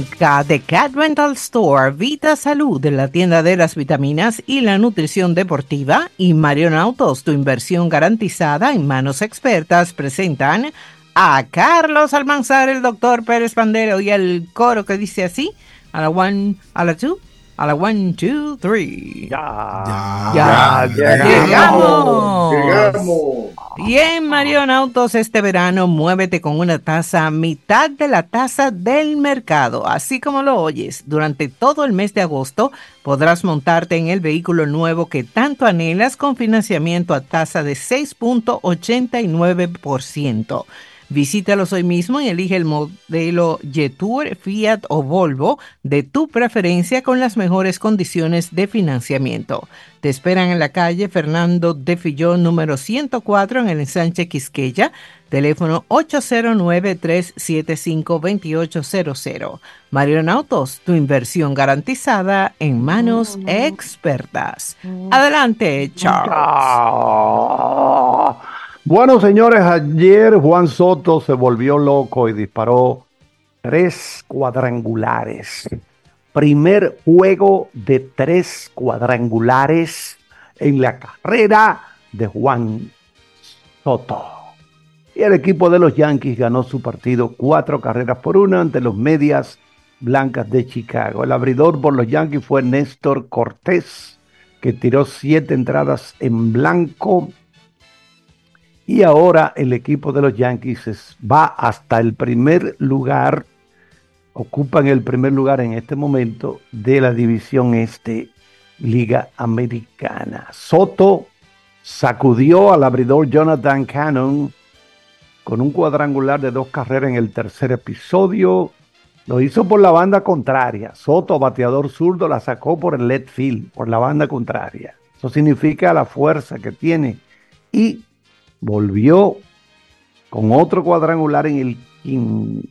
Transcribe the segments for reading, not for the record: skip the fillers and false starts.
The Cat Rental Store, Vita Salud, de la tienda de las vitaminas y la nutrición deportiva, y Marion Autos, tu inversión garantizada en manos expertas, presentan a Carlos Almanzar, el doctor Pérez Pandelo, y el coro que dice así, a la one, a la two, a la 1, 2, 3. Ya llegamos. Y en Marion Autos este verano, muévete con una tasa a mitad de la tasa del mercado. Así como lo oyes, durante todo el mes de agosto podrás montarte en el vehículo nuevo que tanto anhelas con financiamiento a tasa de 6.89%. Visítalos hoy mismo y elige el modelo Jetour, Fiat o Volvo de tu preferencia con las mejores condiciones de financiamiento. Te esperan en la calle Fernando de Fillón número 104 en el ensanche Quisqueya. Teléfono 809-375-2800. Marion Autos, tu inversión garantizada en manos expertas. Adelante, Charles. Bueno, señores, ayer Juan Soto se volvió loco y disparó 3 cuadrangulares. Primer juego de 3 cuadrangulares en la carrera de Juan Soto. Y el equipo de los Yankees ganó su partido 4-1 ante los Medias Blancas de Chicago. El abridor por los Yankees fue Néstor Cortés, que tiró 7 entradas en blanco. Y ahora el equipo de los Yankees va hasta el primer lugar, ocupan el primer lugar en este momento de la división este, Liga Americana. Soto sacudió al abridor Jonathan Cannon con un cuadrangular de 2 carreras en el tercer episodio. Lo hizo por la banda contraria. Soto, bateador zurdo, la sacó por el left field, por la banda contraria. Eso significa la fuerza que tiene. Y volvió con otro cuadrangular en el quinto.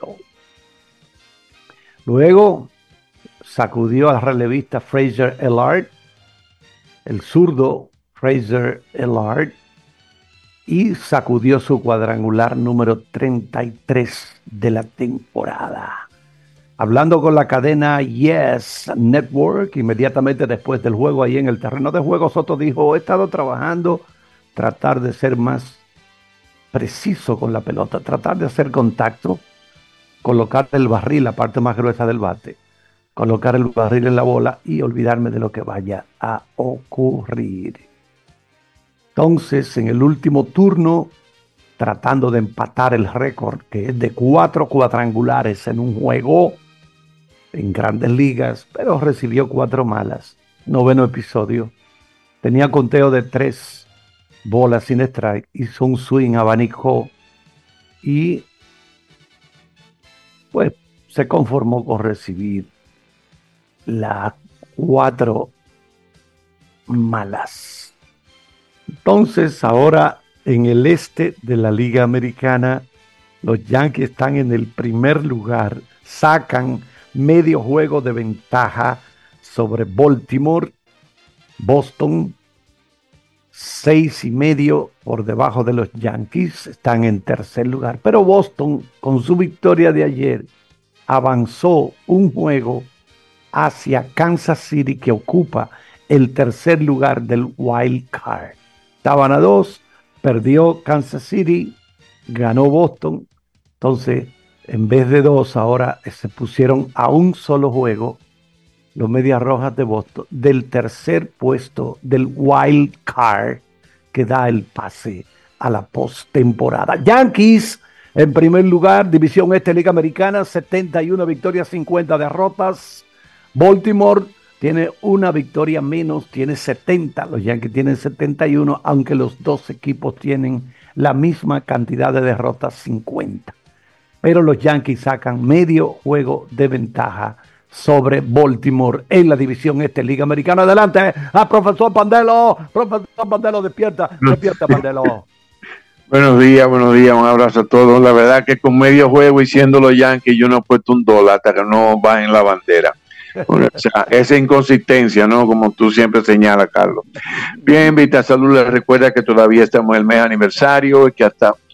Luego sacudió al relevista Fraser Ellard, el zurdo Fraser Ellard, y sacudió su cuadrangular número 33 de la temporada. Hablando con la cadena Yes Network, inmediatamente después del juego ahí en el terreno de juego, Soto dijo: he estado trabajando tratar de ser más preciso con la pelota, tratar de hacer contacto, colocar el barril, la parte más gruesa del bate, colocar el barril en la bola y olvidarme de lo que vaya a ocurrir. Entonces, en el último turno, tratando de empatar el récord, que es de 4 cuadrangulares en un juego en Grandes Ligas, pero recibió 4 malas. 9º episodio. Tenía conteo de 3 bolas sin strike, hizo un swing, abanicó y pues se conformó con recibir las 4 malas. Entonces ahora en el este de la Liga Americana, los Yankees están en el primer lugar, sacan medio juego de ventaja sobre Baltimore. Boston 6.5 por debajo de los Yankees, están en tercer lugar. Pero Boston, con su victoria de ayer, avanzó un juego hacia Kansas City, que ocupa el tercer lugar del Wild Card. Estaban a 2, perdió Kansas City, ganó Boston. Entonces, en vez de 2, ahora se pusieron a un solo juego los Medias Rojas de Boston del tercer puesto del Wild Card, que da el pase a la postemporada. Yankees en primer lugar, división este, Liga Americana, 71 victorias, 50 derrotas. Baltimore tiene una victoria menos, tiene 70. Los Yankees tienen 71, aunque los dos equipos tienen la misma cantidad de derrotas, 50. Pero los Yankees sacan medio juego de ventaja sobre Baltimore en la división este, Liga Americana. Adelante, profesor Pandelo. Profesor Pandelo, despierta, Pandelo. Buenos días, un abrazo a todos. La verdad que con medio juego y siendo los Yankees, yo no he puesto $1 hasta que no bajen la bandera. O sea, esa inconsistencia, ¿no? Como tú siempre señalas, Carlos. Bien, Vita Salud les recuerda que todavía estamos en el mes aniversario y que hasta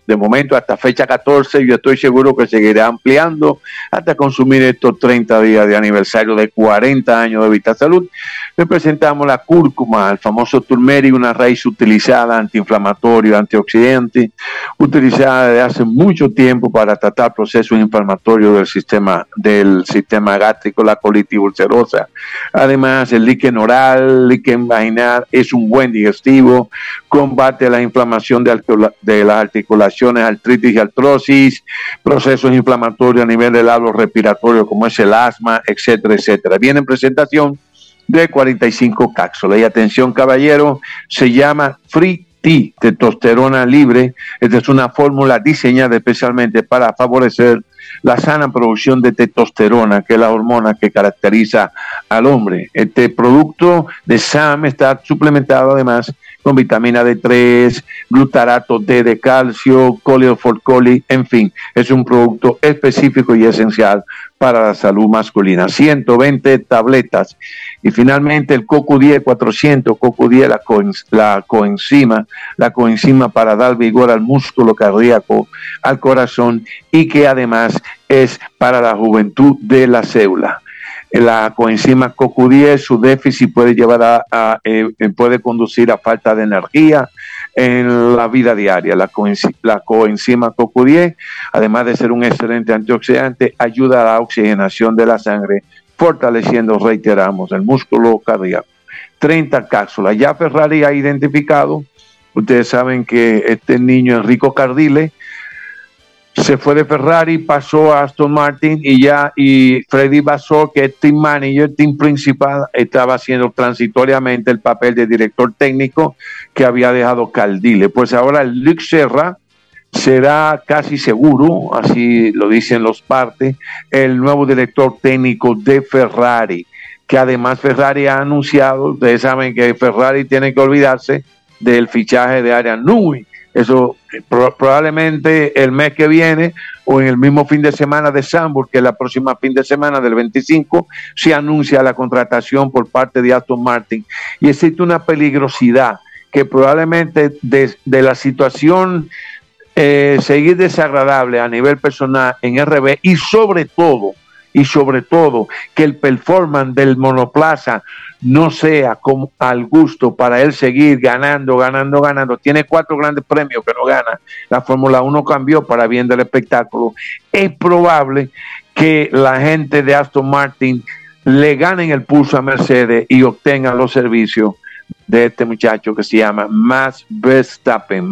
de momento hasta fecha 14, yo estoy seguro que seguirá ampliando hasta consumir estos 30 días de aniversario de 40 años de VitaSalud. Le presentamos la cúrcuma, el famoso turmeric, una raíz utilizada antiinflamatorio, antioxidante, utilizada desde hace mucho tiempo para tratar procesos inflamatorios del sistema gástrico, la colitis ulcerosa. Además, el líquen oral, líquen vaginal, es un buen digestivo, combate la inflamación de las articulaciones, artritis y artrosis, procesos inflamatorios a nivel del labio respiratorio como es el asma, etcétera, etcétera. Viene en presentación de 45 cápsulas. Y atención, caballero, se llama Free T, testosterona libre. Esta es una fórmula diseñada especialmente para favorecer la sana producción de testosterona, que es la hormona que caracteriza al hombre. Este producto de SAM está suplementado además con vitamina D3, glutarato D de calcio, coleoforcoli, en fin, es un producto específico y esencial para la salud masculina. 120 tabletas. Y finalmente el CoQ10 400, CoQ10, la coenzima para dar vigor al músculo cardíaco, al corazón, y que además es para la juventud de la célula. La coenzima CoQ10, su déficit puede llevar puede conducir a falta de energía en la vida diaria. La coenzima CoQ10, además de ser un excelente antioxidante, ayuda a la oxigenación de la sangre, fortaleciendo, reiteramos, el músculo cardíaco. 30 cápsulas. Ya Ferrari ha identificado, ustedes saben que este niño Enrico Cardile se fue de Ferrari, pasó a Aston Martin y Freddy Vasseur, que es team manager, team principal, estaba haciendo transitoriamente el papel de director técnico que había dejado Cardile. Pues ahora Luc Serra será casi seguro, así lo dicen los partes, el nuevo director técnico de Ferrari, que además Ferrari ha anunciado, ustedes saben que Ferrari tiene que olvidarse del fichaje de Adrian Newey. Eso probablemente el mes que viene o en el mismo fin de semana de Zandvoort, que es la próxima fin de semana del 25, se anuncia la contratación por parte de Aston Martin. Y existe una peligrosidad que probablemente de la situación seguir desagradable a nivel personal en RB y sobre todo que el performance del monoplaza no sea como al gusto para él seguir ganando. Tiene 4 grandes premios que no gana. La Fórmula 1 cambió para bien del espectáculo. Es probable que la gente de Aston Martin le ganen el pulso a Mercedes y obtengan los servicios de este muchacho que se llama Max Verstappen,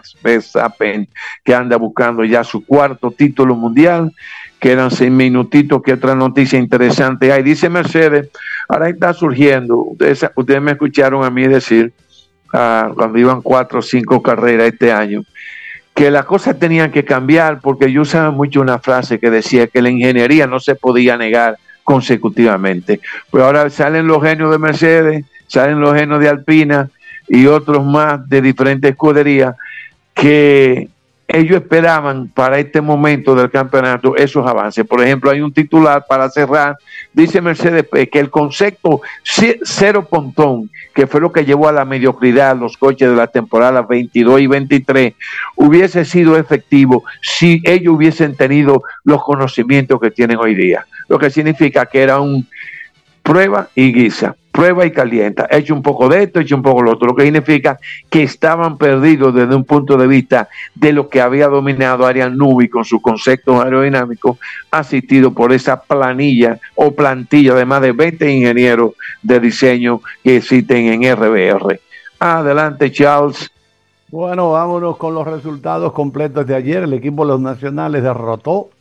que anda buscando ya su 4º título mundial. Quedan 6 minutitos. ¿Qué otra noticia interesante hay? Dice Mercedes, ahora está surgiendo, ustedes me escucharon a mí decir cuando iban 4 o 5 carreras este año, que las cosas tenían que cambiar, porque yo usaba mucho una frase que decía que la ingeniería no se podía negar consecutivamente. Pues ahora salen los genios de Mercedes, salen los genios de Alpina y otros más de diferentes escuderías que ellos esperaban para este momento del campeonato esos avances. Por ejemplo, hay un titular para cerrar, dice Mercedes que el concepto cero pontón, que fue lo que llevó a la mediocridad los coches de la temporada 22 y 23, hubiese sido efectivo si ellos hubiesen tenido los conocimientos que tienen hoy día. Lo que significa que era un prueba y guisa, prueba y calienta, hecho un poco de esto, hecho un poco de lo otro, lo que significa que estaban perdidos desde un punto de vista de lo que había dominado Adrian Newey con sus conceptos aerodinámicos, asistido por esa plantilla de más de 20 ingenieros de diseño que existen en RBR. Adelante, Charles. Bueno, vámonos con los resultados completos de ayer. El equipo de los Nacionales derrotó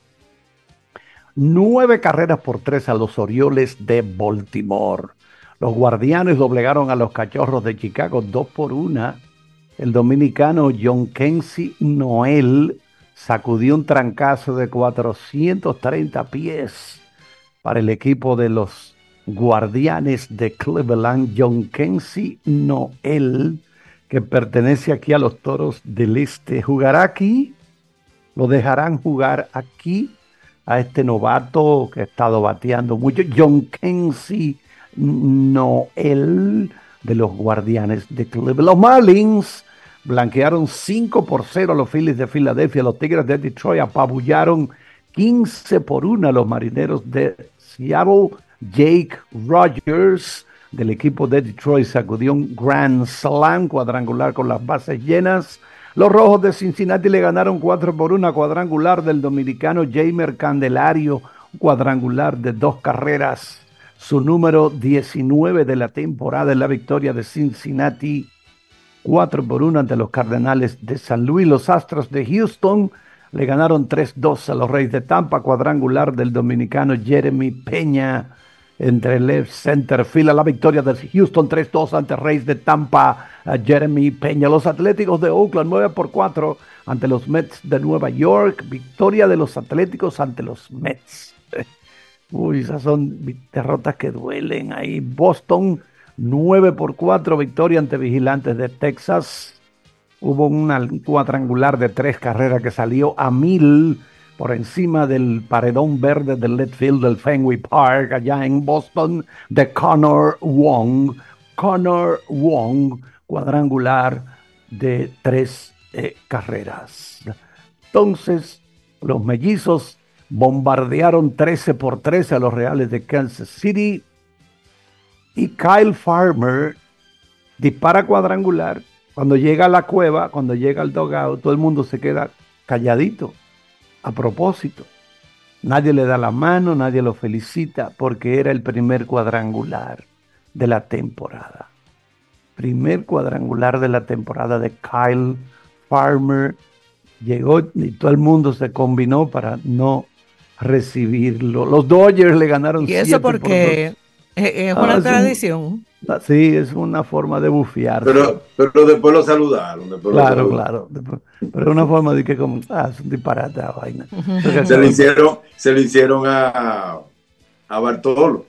9-3 a los Orioles de Baltimore. Los Guardianes doblegaron a los Cachorros de Chicago 2-1. El dominicano John Kenzie Noel sacudió un trancazo de 430 pies para el equipo de los Guardianes de Cleveland. John Kenzie Noel, que pertenece aquí a los Toros del Este, jugará aquí. Lo dejarán jugar aquí a este novato que ha estado bateando mucho, John Kenzie Noel, de los Guardianes de Cleveland. Los Marlins blanquearon 5-0 a los Phillies de Filadelfia. Los Tigres de Detroit apabullaron 15-1 a los Marineros de Seattle. Jake Rogers del equipo de Detroit sacudió un Grand Slam cuadrangular con las bases llenas. Los Rojos de Cincinnati le ganaron 4-1 cuadrangular del dominicano Jeimer Candelario, cuadrangular de 2 carreras, su número 19 de la temporada en la victoria de Cincinnati, 4-1 ante los Cardenales de San Luis. Los Astros de Houston le ganaron 3-2 a los Reyes de Tampa, cuadrangular del dominicano Jeremy Peña entre left center field. La victoria de Houston 3-2 ante Reyes de Tampa, Jeremy Peña. Los Atléticos de Oakland 9-4 ante los Mets de Nueva York. Victoria de los Atléticos ante los Mets. Uy, esas son derrotas que duelen ahí. Boston 9-4, victoria ante Vigilantes de Texas. Hubo un cuadrangular de 3 carreras que salió a 1000 por encima del paredón verde del left field del Fenway Park, allá en Boston, de Connor Wong. Connor Wong, cuadrangular de 3 carreras. Entonces, los Mellizos bombardearon 13-13 a los Reales de Kansas City. Y Kyle Farmer dispara cuadrangular. Cuando llega a la cueva, cuando llega al dugout, todo el mundo se queda calladito. A propósito, nadie le da la mano, nadie lo felicita, porque era el primer cuadrangular de la temporada. Primer cuadrangular de la temporada de Kyle Farmer. Llegó y todo el mundo se combinó para no recibirlo. Los Dodgers le ganaron 7-2. Y eso porque es una tradición. Sí, es una forma de bufear. Pero después lo saludaron. Claro. Pero es una forma de que es un disparate la vaina. Se lo hicieron a Bartolo.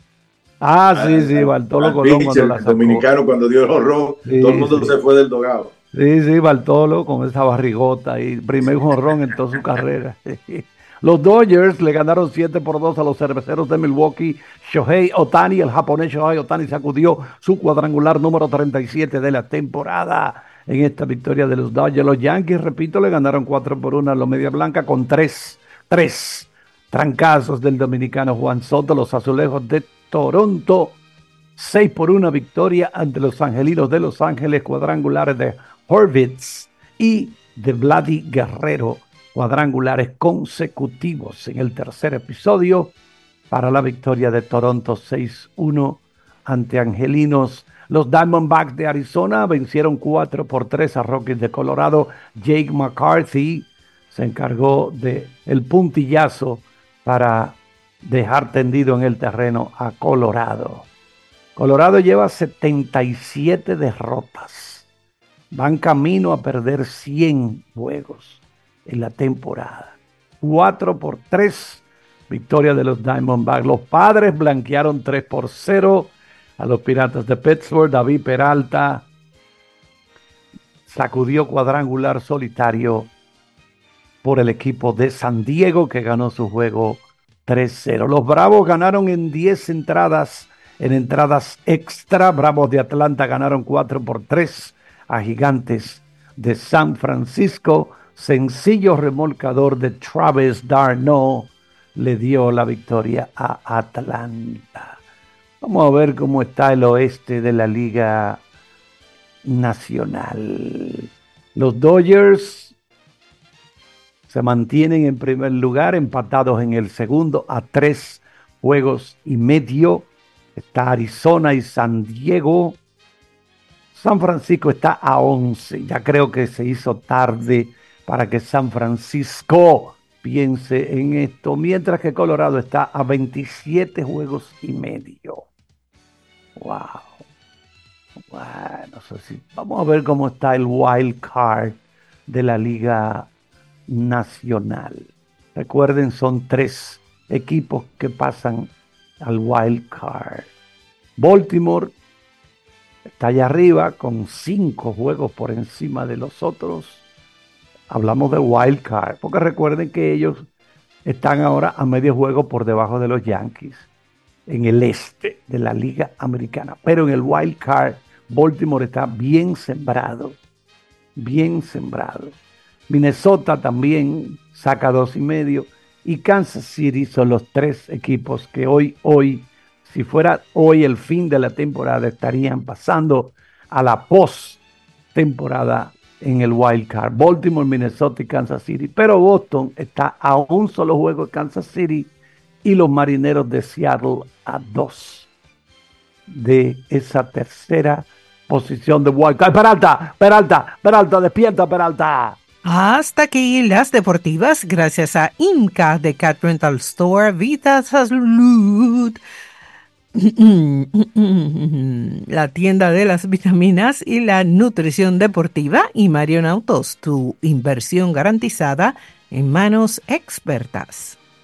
Sí, Bartolo Colón pitcher, cuando la sacó. El dominicano cuando dio el jonrón, todo el mundo se fue del dogado. Sí, Bartolo con esa barrigota y primer jonrón en toda su carrera. Los Dodgers le ganaron 7-2 a los Cerveceros de Milwaukee. Shohei Ohtani, el japonés Shohei Ohtani, sacudió su cuadrangular número 37 de la temporada en esta victoria de los Dodgers. Los Yankees, repito, le ganaron 4-1 a los Media Blanca con tres trancazos del dominicano Juan Soto. Los Azulejos de Toronto, 6-1 victoria ante los Angelinos de Los Ángeles, cuadrangulares de Horvitz y de Vladdy Guerrero, cuadrangulares consecutivos en el tercer episodio para la victoria de Toronto 6-1 ante Angelinos. Los Diamondbacks de Arizona vencieron 4-3 a Rockies de Colorado. Jake McCarthy se encargó del puntillazo para dejar tendido en el terreno a Colorado. Colorado lleva 77 derrotas. Van camino a perder 100 juegos en la temporada. 4-3, victoria de los Diamondbacks. Los Padres blanquearon 3-0 a los Piratas de Pittsburgh. David Peralta sacudió cuadrangular solitario por el equipo de San Diego, que ganó su juego 3-0. Los Bravos ganaron en 10 entradas, en entradas extra. Bravos de Atlanta ganaron 4-3 a Gigantes de San Francisco. Sencillo remolcador de Travis d'Arnaud le dio la victoria a Atlanta. Vamos a ver cómo está el oeste de la Liga Nacional. Los Dodgers se mantienen en primer lugar, empatados en el segundo a 3 juegos y medio. Está Arizona y San Diego. San Francisco está a 11. Ya creo que se hizo tarde para que San Francisco piense en esto, mientras que Colorado está a 27 juegos y medio. Wow. Bueno, vamos a ver cómo está el wild card de la Liga Nacional. Recuerden, son 3 equipos que pasan al wild card. Baltimore está allá arriba con 5 juegos por encima de los otros. Hablamos de wild card, porque recuerden que ellos están ahora a medio juego por debajo de los Yankees en el este de la Liga Americana. Pero en el wild card, Baltimore está bien sembrado bien sembrado. Minnesota también saca 2.5 y Kansas City son los tres equipos que hoy, si fuera hoy el fin de la temporada, estarían pasando a la post-temporada en el wild card. Baltimore, Minnesota y Kansas City. Pero Boston está a un solo juego de Kansas City y los Marineros de Seattle a 2 de esa tercera posición de wild card. Peralta, despierta, Peralta. Hasta aquí las deportivas, gracias a IMCA de Cat Rental Store, Vita Salud, la tienda de las vitaminas y la nutrición deportiva, y Marion Autos, tu inversión garantizada en manos expertas.